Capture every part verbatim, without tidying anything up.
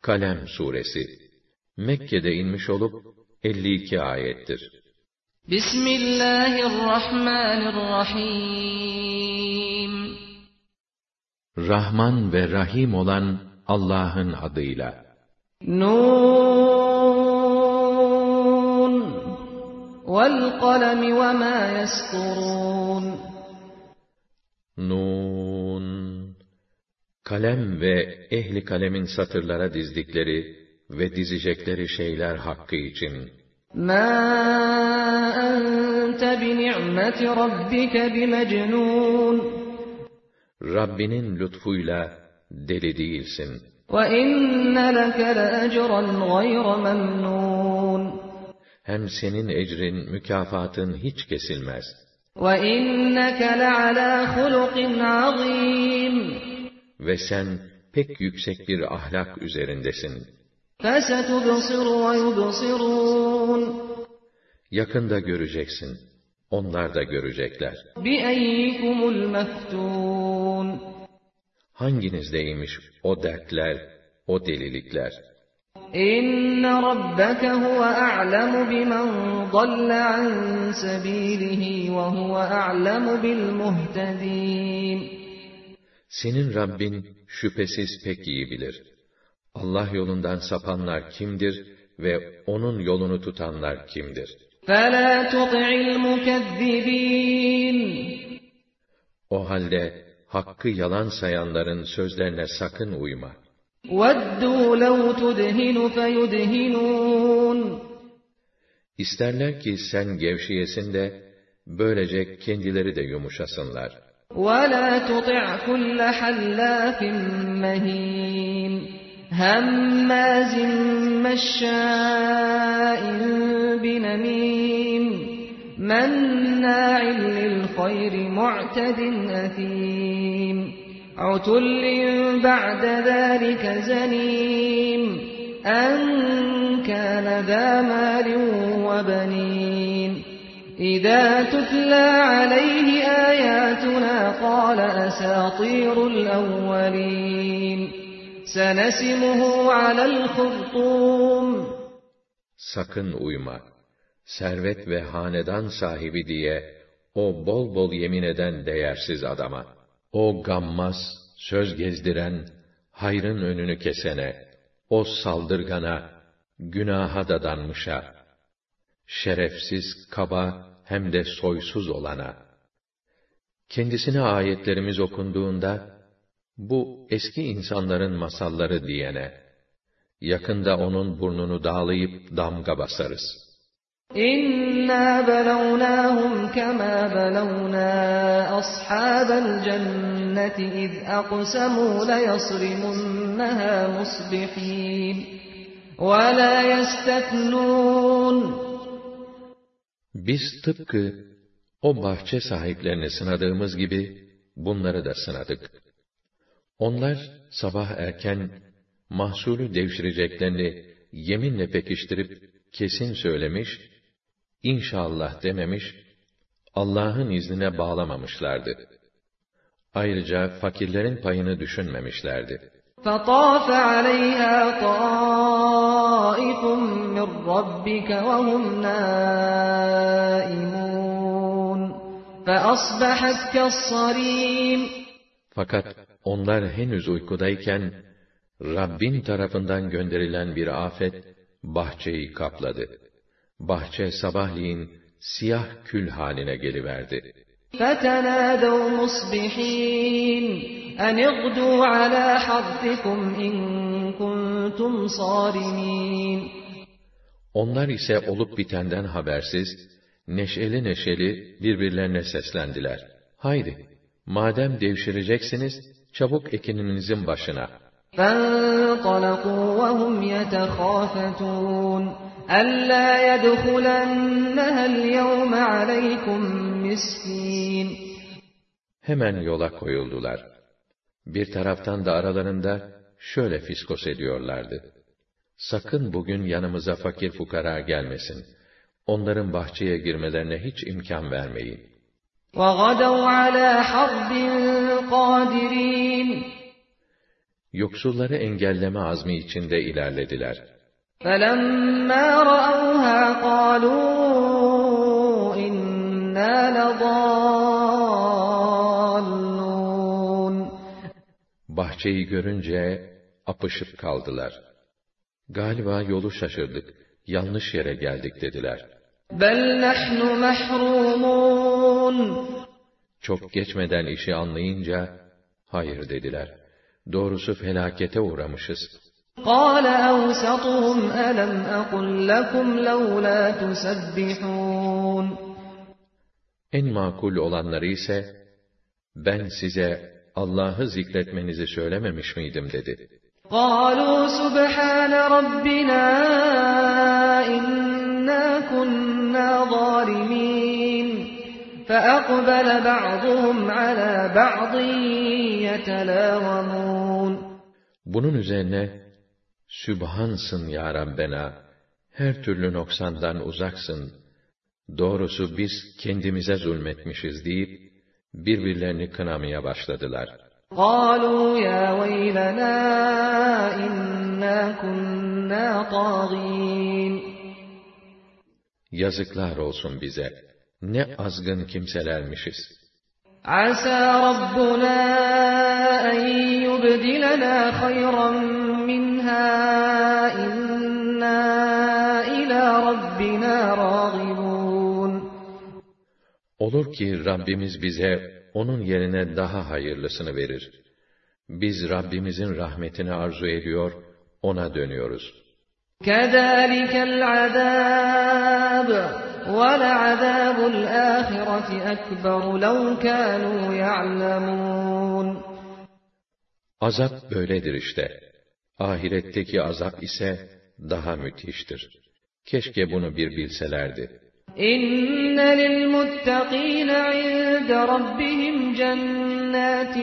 Kalem suresi Mekke'de inmiş olup elli iki ayettir. Bismillahirrahmanirrahim. Rahman ve Rahim olan Allah'ın adıyla. Nun vel kalemi ve ma yesturun. Nun, kalem ve ehli kalemin satırlara dizdikleri ve dizecekleri şeyler hakkı için. مَا أَنْتَ بِنِعْمَةِ رَبِّكَ بِمَجْنُونَ. Rabbinin lütfuyla deli değilsin. وَإِنَّ لَكَ لَأَجْرًا غَيْرَ مَمْنُونَ. Hem senin ecrin, mükafatın hiç kesilmez. وَإِنَّكَ لَعَلَى خُلُقٍ عَظِيمٍ. Ve sen pek yüksek bir ahlak üzerindesin. فَسَتُبْصِرُ وَيُبْصِرُونَ. Yakında göreceksin, onlar da görecekler. بِأَيِّكُمُ الْمَفْتُونَ. Hanginizdeymiş o dertler, o delilikler? İnne rabbeke huve a'lemu bimen dalle an sebilihi ve huve a'lemu bil muhtedin. Senin Rabbin şüphesiz pek iyi bilir. Allah yolundan sapanlar kimdir ve onun yolunu tutanlar kimdir? فَلَا تُطِعِ الْمُكَذِّبِينَ. O halde hakkı yalan sayanların sözlerine sakın uyma. وَدُّوا لَوْ تُدْهِنُ فَيُدْهِنُونَ. İsterler ki sen gevşeyesin de böylece kendileri de yumuşasınlar. وَلَا تُطِعْ كُلَّ حَلَّافٍ مَّهِينٍ هَمَّازٍ مَّشَّاءٍ بِنَمِيمٍ مَّنَّاعٍ لِّلْخَيْرِ مُعْتَدٍ أَثِيمٍ عُتُلٍّ بَعْدَ ذَلِكَ زَنِيمٍ أَن كَانَ ذَا مَالٍ وَبَنِينَ إِذَا تُتْلَى عَلَيْهِ آيَاتُنَا قَالَ أَسَاطِيرُ الْأَوَّلِينَ سَنَسِمُهُ عَلَى الْخُرْطُومِ. Sakın uyma. Servet ve hanedan sahibi diye o bol bol yemin eden değersiz adama. O gammaz, söz gezdiren, hayrın önünü kesene, o saldırgana, günaha dadanmışa, şerefsiz, kaba hem de soysuz olana. Kendisine ayetlerimiz okunduğunda, bu eski insanların masalları diyene, yakında onun burnunu dağlayıp damga basarız. İnna belevnâhum kemâ belevnâ ashâbel cenneti iz aqsemû leyasrimunnehâ musbihîn ve lâ yesteknûn. Biz tıpkı o bahçe sahiplerini sınadığımız gibi bunları da sınadık. Onlar sabah erken mahsulü devşireceklerini yeminle pekiştirip kesin söylemiş, İnşallah dememiş, Allah'ın iznine bağlamamışlardı. Ayrıca fakirlerin payını düşünmemişlerdi. فَطَافَ عَلَيْهَا طَائِفٌ مِّن رَّبِّكَ وَهُمْ نَائِمُونَ فَأَصْبَحَتْ كَالصَّرِيمِ. Fakat onlar henüz uykudayken, Rabbin tarafından gönderilen bir afet, bahçeyi kapladı. Bahçe sabahleyin siyah kül haline geliverdi. فَتَنَادَوْا مُصْبِحِينَ أَنِ اغْدُوا عَلَى حَرْثِكُمْ إِن كُنتُمْ صَارِمِينَ. Onlar ise olup bitenden habersiz, neşeli neşeli birbirlerine seslendiler. Haydi, madem devşireceksiniz, çabuk ekininizin başına. فَانْطَلَقُوا وَهُمْ يَتَخَافَتُونَ أَلَّا يَدْخُلَنَّهَا الْيَوْمَ عَلَيْكُمْ مِسْكِينٌ. Hemen yola koyuldular. Bir taraftan da aralarında şöyle fiskos ediyorlardı. Sakın bugün yanımıza fakir fukara gelmesin. Onların bahçeye girmelerine hiç imkan vermeyin. وَغَدَوْا عَلَى حَرْدٍ قَادِرِينَ. yoksulları engelleme azmi içinde ilerlediler. فَلَمَّا رَأَوْهَا قَالُوا إِنَّا لَضَالُّونَ Bahçeyi görünce apışıp kaldılar. Galiba yolu şaşırdık, yanlış yere geldik dediler. بَلْ نَحْنُ مَحْرُومُونَ Çok geçmeden işi anlayınca, hayır dediler. Doğrusu felakete uğramışız. قَالَ أَوْسَطُهُمْ أَلَمْ أَقُلْ لَكُمْ لَوْلَا تُسَبِّحُونَ En makul olanları ise, ben size Allah'ı zikretmenizi söylememiş miydim dedi. قَالُوا سُبْحَانَ رَبِّنَا إِنَّا كُنَّا ظَالِمِينَ فَأَقْبَلَ بَعْضُهُمْ عَلَى بَعْضٍ يَتَلَاوَمُونَ Bunun üzerine, Sübhansın ya Rabbena, her türlü noksandan uzaksın, doğrusu biz kendimize zulmetmişiz deyip, birbirlerini kınamaya başladılar. قَالُوا يَا وَيْلَنَا إِنَّا كُنَّا طَاغِينَ Yazıklar olsun bize, ne azgın kimselermişiz. عَسَى رَبُّنَا أَن يُبْدِلَنَا خَيْرًا مِنْهَا إِنَّا إِلَى رَبِّنَا رَاغِبُونَ Olur ki Rabbimiz bize onun yerine daha hayırlısını verir. Biz Rabbimizin rahmetini arzu ediyor, ona dönüyoruz. كَذَٰلِكَ الْعَذَابُ وَلَعَذَابُ الْآخِرَةِ أَكْبَرُ لَوْ كَانُوا يَعْلَمُونَ Azap böyledir işte. Ahiretteki azap ise daha müthiştir. Keşke bunu bir bilselerdi. إِنَّ لِلْمُتَّقِينَ عِندَ رَبِّهِمْ جَنَّاتِ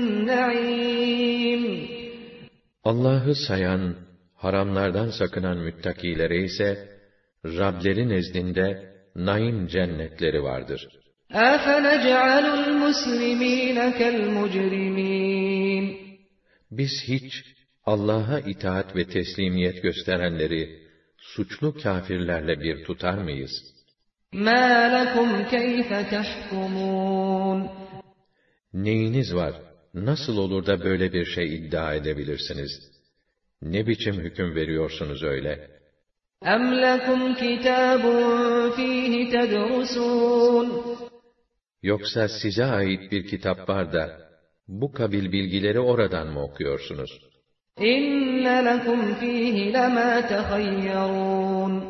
النَّعِيمِ Allah'ı sayan, haramlardan sakınan müttakilere ise, Rableri nezdinde naim cennetleri vardır. أَفَنَجْعَلُ الْمُسْلِمِينَ كَالْمُجْرِمِينَ Biz hiç Allah'a itaat ve teslimiyet gösterenleri suçlu kâfirlerle bir tutar mıyız? مَا لَكُمْ كَيْفَ تَحْكُمُونَ Neyiniz var? Nasıl olur da böyle bir şey iddia edebilirsiniz? Ne biçim hüküm veriyorsunuz öyle? أَمْ لَكُمْ كِتَابٌ فِيهِ تَدْرُسُونَ Yoksa size ait bir kitap var da, bu kabil bilgileri oradan mı okuyorsunuz? إِنَّ لَكُمْ فِيهِ لَمَا تَخَيَّرُونَ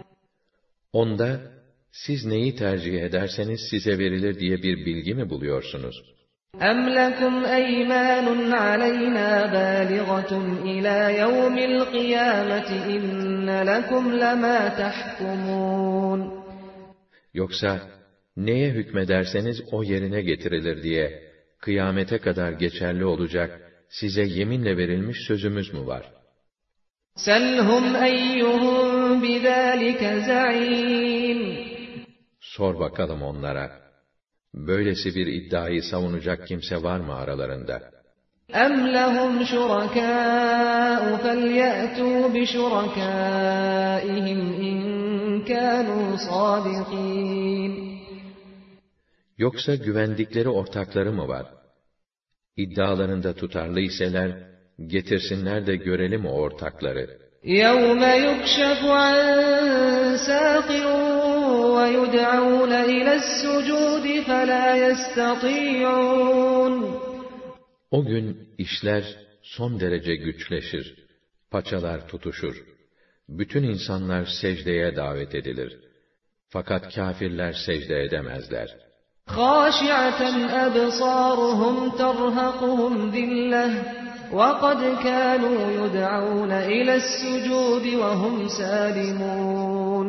Onda, siz neyi tercih ederseniz size verilir diye bir bilgi mi buluyorsunuz? أَمْ لَكُمْ أَيْمَانٌ عَلَيْنَا بَالِغَةٌ إِلَى يَوْمِ الْقِيَامَةِ إِنَّ لَكُمْ لَمَا تَحْكُمُونَ Yoksa, neye hükmederseniz o yerine getirilir diye, kıyamete kadar geçerli olacak, size yeminle verilmiş sözümüz mü var? سَلْهُمْ أَيُّهُمْ بِذَٰلِكَ زَعِيمٌ Sor bakalım onlara. Böylesi bir iddiayı savunacak kimse var mı aralarında? أَمْ لَهُمْ شُرَكَاءُ فَلْيَأْتُوا بِشُرَكَائِهِمْ إِنْ كَانُوا صَادِقِينَ Yoksa güvendikleri ortakları mı var? İddialarında tutarlı iseler, getirsinler de görelim o ortakları. يَوْمَ يُكْشَفُ عَنْ سَاقٍ وَيُدْعَوْنَ إِلَى السُّجُودِ فَلَا يَسْتَطِيعُونَ O gün işler son derece güçleşir, paçalar tutuşur. Bütün insanlar secdeye davet edilir. Fakat kâfirler secde edemezler. خَاشِعَةً أَبْصَارُهُمْ تَرْهَقُهُمْ ذِلَّةٌ وَقَدْ كَانُوا يُدْعَوْنَ إِلَى السُّجُودِ وَهُمْ سَالِمُونَ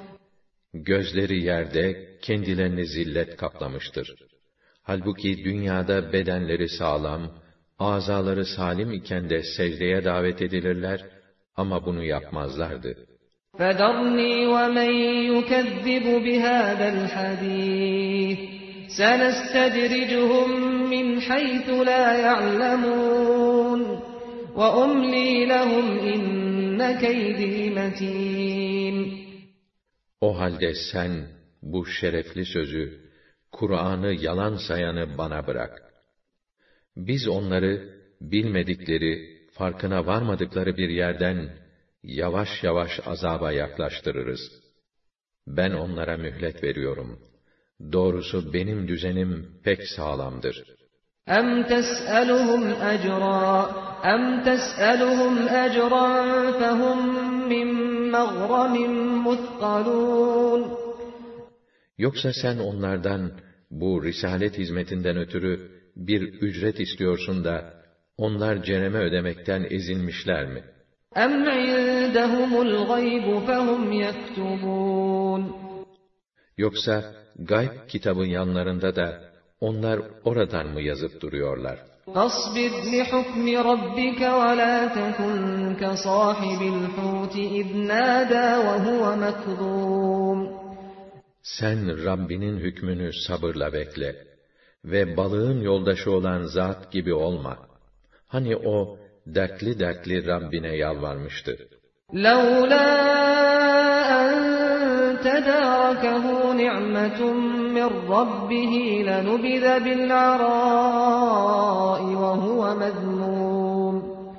Gözleri yerde, kendilerini zillet kaplamıştır. Halbuki dünyada bedenleri sağlam, azaları salim iken de secdeye davet edilirler ama bunu yapmazlardı. فَذَرْنِي وَمَنْ يُكَذِّبُ بِهَذَا الْحَدِيثِ سَنَسْتَدْرِجُهُمْ مِنْ حَيْثُ لَا يَعْلَمُونَ وَأُمْلِي لَهُمْ إِنَّ كَيْدِي مَتِينٌ. O halde sen bu şerefli sözü, Kur'an'ı yalan sayanı bana bırak. Biz onları bilmedikleri, farkına varmadıkları bir yerden yavaş yavaş azaba yaklaştırırız. Ben onlara mühlet veriyorum. Doğrusu benim düzenim pek sağlamdır. اَمْ تَسْأَلُهُمْ اَجْرًا اَمْ تَسْأَلُهُمْ اَجْرًا فَهُمْ مِنْ مَغْرَمٍ مُثْقَلُونَ. Yoksa sen onlardan bu risalet hizmetinden ötürü bir ücret istiyorsun da onlar cereme ödemekten ezilmişler mi? اَمْ عِنْدَهُمُ الْغَيْبُ فَهُمْ يَكْتُبُونَ. Yoksa gayb kitabın yanlarında da onlar oradan mı yazıp duruyorlar? فَاصْبِرْ لِحُكْمِ رَبِّكَ وَلَا تَكُنْ كَصَاحِبِ الْحُوتِ إِذْ نَادَى وَهُوَ مَكْظُومٌ. Sen Rabbinin hükmünü sabırla bekle ve balığın yoldaşı olan zat gibi olma. Hani o dertli dertli Rabbine yalvarmıştı. لَوْلَا أَنْ تَدَارَكَهُ نِعْمَةٌ مِّنْ رَبِّهِ لَنُبِذَ بِالْعَرَاءِ وَهُوَ مَذْمُومٌ.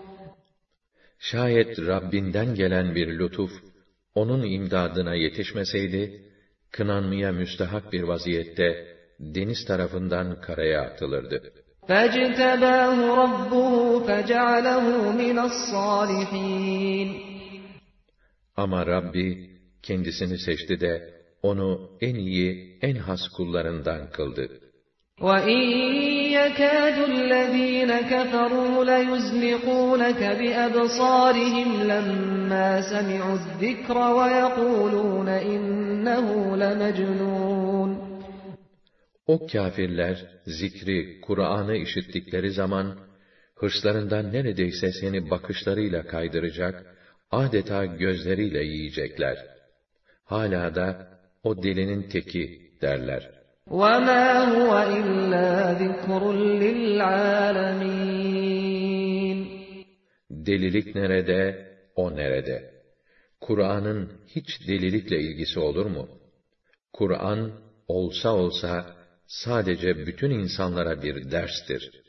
Şayet Rabbinden gelen bir lütuf onun imdadına yetişmeseydi, kınanmaya müstahak bir vaziyette deniz tarafından karaya atılırdı. فَاجْتَبَاهُ رَبُّهُ فَجَعَلَهُ مِنَ الصَّالِحِينَ. Ama Rabbi kendisini seçti de onu en iyi, en has kullarından kıldı. وَإِنْ يَكَادُ الَّذ۪ينَ كَفَرُوا لَيُزْلِقُونَكَ بِأَبْصَارِهِمْ لَمَّا سَمِعُوا الذِّكْرَ وَيَقُولُونَ إِنَّهُ لَمَجْنُونَ. O kâfirler, zikri, Kur'an'ı işittikleri zaman, hırslarından neredeyse seni bakışlarıyla kaydıracak, adeta gözleriyle yiyecekler. Hala da, o delinin teki derler. وَمَا هُوَ إِلَّا ذِكْرٌ لِلْعَالَمِينَ. Delilik nerede, o nerede? Kur'an'ın hiç delilikle ilgisi olur mu? Kur'an, olsa olsa, sadece bütün insanlara bir derstir.